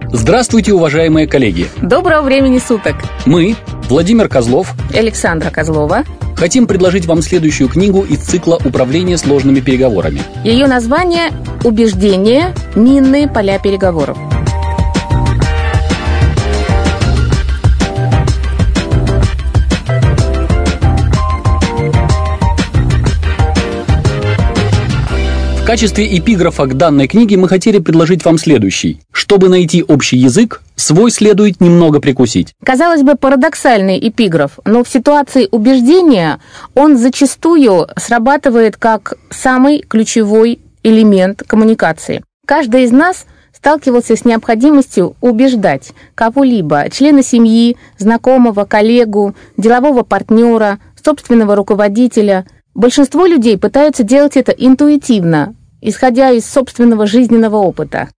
Здравствуйте, уважаемые коллеги! Доброго времени суток! Мы, Владимир Козлов и Александра Козлова, хотим предложить вам следующую книгу из цикла «Управление сложными переговорами». Ее название «Убеждение. Минные поля переговоров». В качестве эпиграфа к данной книге мы хотели предложить вам следующий. Чтобы найти общий язык, свой следует немного прикусить. Казалось бы, парадоксальный эпиграф, но в ситуации убеждения он зачастую срабатывает как самый ключевой элемент коммуникации. Каждый из нас сталкивался с необходимостью убеждать кого-либо, члена семьи, знакомого, коллегу, делового партнера, собственного руководителя. Большинство людей пытаются делать это интуитивно, исходя из собственного жизненного опыта.